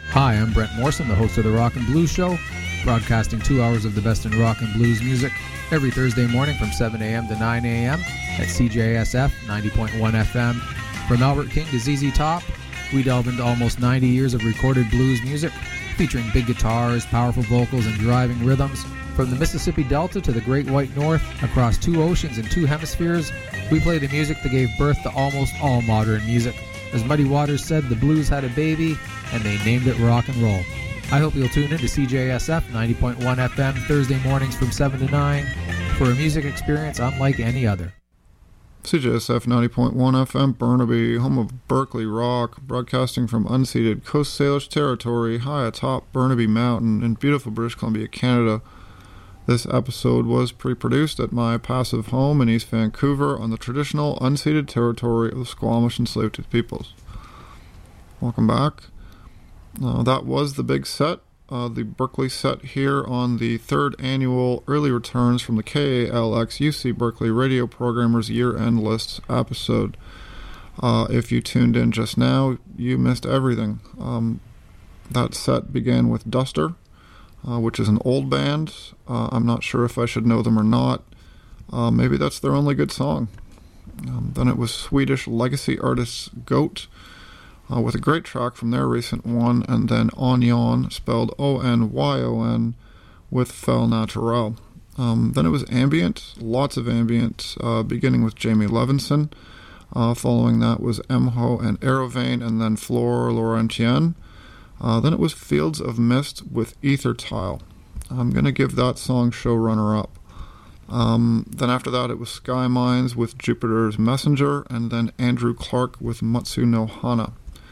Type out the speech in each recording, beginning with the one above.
Hi, I'm Brent Morrison, the host of the Rock and Blues Show, broadcasting 2 hours of the best in rock and blues music every Thursday morning from 7 a.m. to 9 a.m. at CJSF 90.1 FM. From Albert King to ZZ Top, we delve into almost 90 years of recorded blues music, featuring big guitars, powerful vocals, and driving rhythms. From the Mississippi Delta to the Great White North, across 2 oceans and 2 hemispheres, we play the music that gave birth to almost all modern music. As Muddy Waters said, the blues had a baby, and they named it rock and roll. I hope you'll tune in to CJSF 90.1 FM Thursday mornings from 7 to 9 for a music experience unlike any other. CJSF 90.1 FM Burnaby, home of Berkeley rock, broadcasting from unceded Coast Salish territory high atop Burnaby Mountain in beautiful British Columbia, Canada. This episode was pre-produced at my passive home in East Vancouver on the traditional unceded territory of the Squamish enslaved peoples. Welcome back. That was the big set, the Berkeley set here on the 3rd annual Early Returns from the KALX UC Berkeley Radio Programmers Year-End Lists episode. If you tuned in just now, you missed everything. That set began with Duster, which is an old band. I'm not sure if I should know them or not. Maybe that's their only good song. Then it was Swedish legacy artists Goat, with a great track from their recent one, and then Onyon, spelled O-N-Y-O-N, with Fel Naturel. Then it was ambient, lots of ambient, beginning with Jamie Levinson. Following that was Emho and Aerovane, and then Flore Laurentien. Then it was Fields of Mist with Ether Tile. I'm going to give that song showrunner-up. Then after that it was Sky Mines with Jupiter's Messenger, and then Andrew Clark with Matsu no Hana.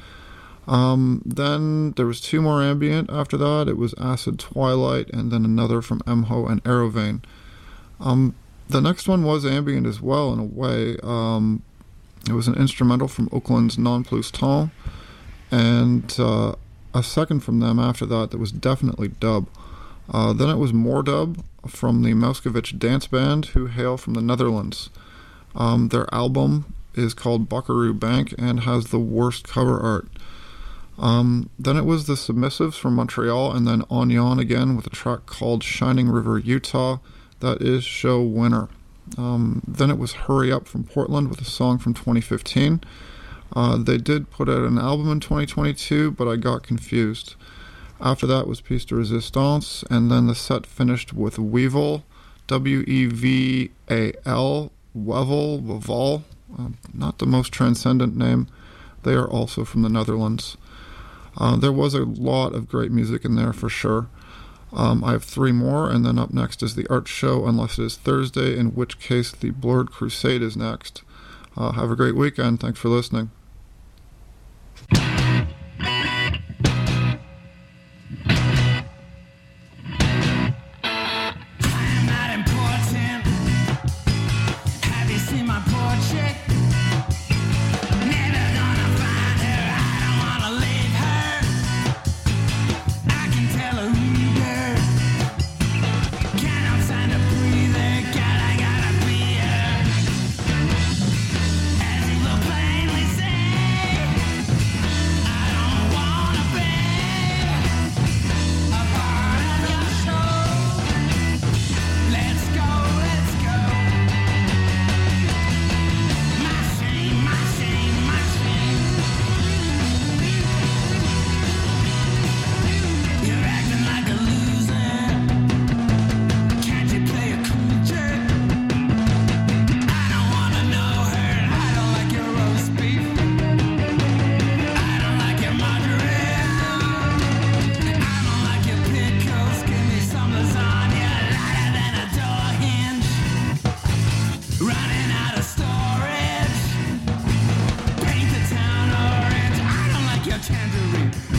Then there was 2 more ambient after that. It was Acid Twilight, and then another from Emho and Aerovane. The next one was ambient as well, in a way. It was an instrumental from Oakland's Non Plus Temps, and a second from them after that was definitely dub. Then it was more dub from the Mouskovich Dance Band, who hail from the Netherlands. Their album is called Buckaroo Bank and has the worst cover art. Then it was the Submissives from Montreal, and then Onyon again with a track called Shining River, Utah. That is show winner. Then it was Hurry Up from Portland with a song from 2015. They did put out an album in 2022, but I got confused. After that was Piece de Resistance, and then the set finished with Weevil, W-E-V-A-L, Wevel, not the most transcendent name. They are also from the Netherlands. There was a lot of great music in there for sure. I have 3 more, and then up next is the art show, unless it is Thursday, in which case the Blurred Crusade is next. Have a great weekend. Thanks for listening. Tangerine.